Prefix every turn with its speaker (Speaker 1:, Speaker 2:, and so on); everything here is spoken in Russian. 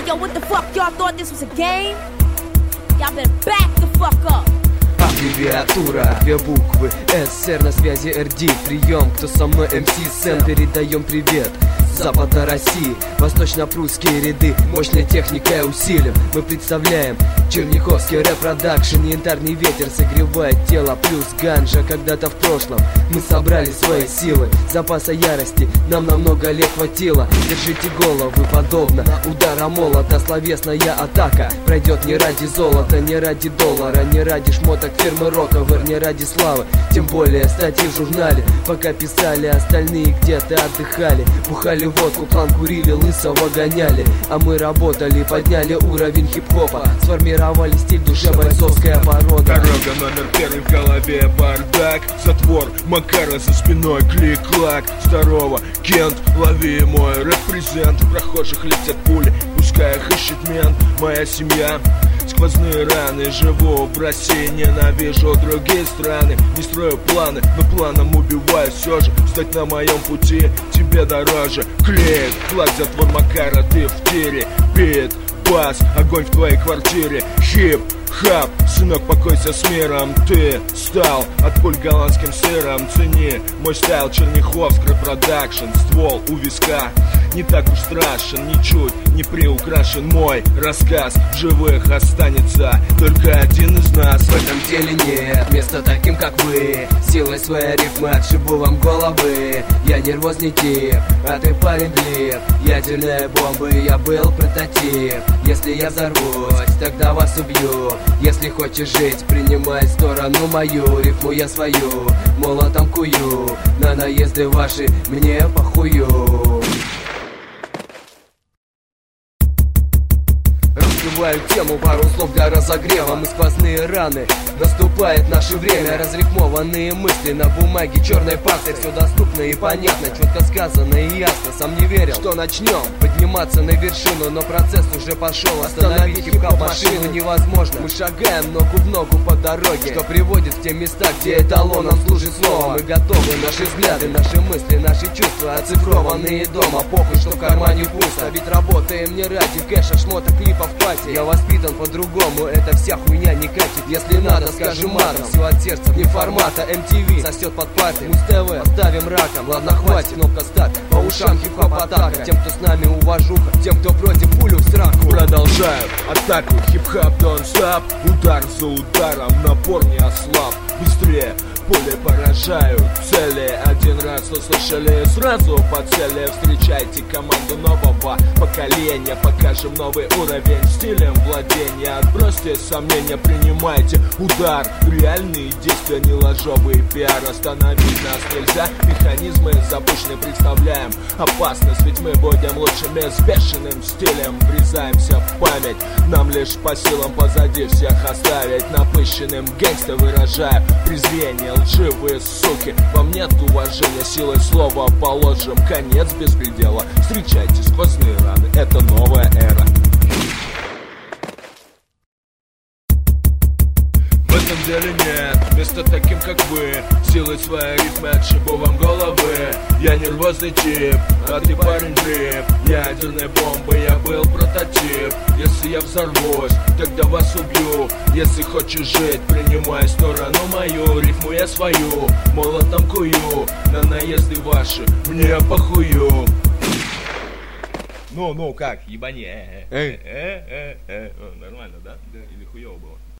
Speaker 1: Yo, what the fuck? Y'all thought this was a game? Y'all better back the fuck up.
Speaker 2: Аббревиатура, две буквы СР на связи РД. Прием, кто со мной МС Сэм. Передаем привет с запада России, восточно-прусские ряды. Мощной техникой усилим мы представляем Черняховский рэп-продакшн. Янтарный ветер согревает тело, плюс ганжа. Когда-то в прошлом мы собрали свои силы, запаса ярости нам на много лет хватило. Держите головы подобно удара молота. Словесная атака пройдет не ради золота, не ради доллара, не ради шмоток фирмы Роковер, не ради славы, тем более статьи в журнале. Пока писали, остальные где-то отдыхали, бухали водку, план курили, лысого гоняли. А мы работали, подняли уровень хип-хопа, сформировали стиль, душе бойцовская порода.
Speaker 3: Дорога номер первый, в голове бардак, затвор Макара за спиной, клик-клак. Здорово, Кент, лови мой репрезент. В прохожих летят пули, пускай их ищет мент. Моя семья, сквозные раны. Живу в России, ненавижу другие страны. Не строю планы, но планом убиваю все же. Стать на моем пути тебе дороже. Клик, клак, затвор Макара, ты в тире. Бит, бас, огонь в твоей квартире. Хип-хап, сынок, покойся с миром. Ты стал от пуль голландским сыром. Цени мой стайл, Черняховский продакшн. Ствол у виска не так уж страшен, ничуть не приукрашен. Мой рассказ в живых останется только один из нас.
Speaker 2: В этом деле нет места таким, как вы. Силой своей рифмы отшибу вам головы. Я нервозный тип, а ты парень блип. Ядерные бомбы, я был прототип. Если я взорвусь, тогда вас убью. Если хочешь жить, принимай сторону мою. Рифму я свою, молотом кую. На наезды ваши мне похую. Разбиваю тему, пару слов для разогрева. Мы сквозные раны, наступает наше время. Разрифмованные мысли на бумаге черной пастой. Все доступно и понятно, четко сказано и ясно. Сам не верил, что начнем подниматься на вершину, но процесс уже пошел. Остановить хип-хоп машину невозможно. Мы шагаем ногу в ногу по дороге, что приводит в те места, где эталоном служит слово. Мы готовы, наши взгляды, наши мысли, наши чувства оцифрованные дома. Похуй, что в кармане пусто, ведь работаем не ради кэша, шмоток, клипов, пати. Я воспитан по-другому, эта вся хуйня не катит. Если надо, скажем матом, все от сердца, не формата. MTV сосет под парты, Муз-ТВ оставим раком. Ладно, хватит, кнопка старт, по ушам хип-хоп атака. Тем, кто с нами уважуха, тем, кто против, пулю в сраку.
Speaker 3: Продолжаю атаку, хип-хоп don't stop. Удар за ударом, напор не ослаб. Быстрее пули поражают цели. Один раз услышали, сразу по цели. Встречайте команду нового поколения. Покажем новый уровень стилем владения. Отбросьте сомнения, принимайте удар. Реальные действия, не ложовый пиар. Остановить нас нельзя, механизмы запущены. Представляем опасность, ведь мы будем лучшими. С бешеным стилем врезаемся в память. Нам лишь по силам позади всех оставить. Напыщенным гангста выражаю презрение. Лживые суки, вам нет уважения. Силой слова положим конец беспредела. Встречайте сквозные раны, это новая эра. В этом деле нет места таким, как вы. Силой своей рифмы отшибу вам головы. Я нервозный тип, а ты парень дрип. Ядерной бомбы, я был прототип. Если я взорвусь, тогда вас убью. Если хочешь жить, принимай сторону мою. Рифму я свою, молотом кую. На наезды ваши мне похую. Ну, как, ебани. Нормально, да? Или хуёво было?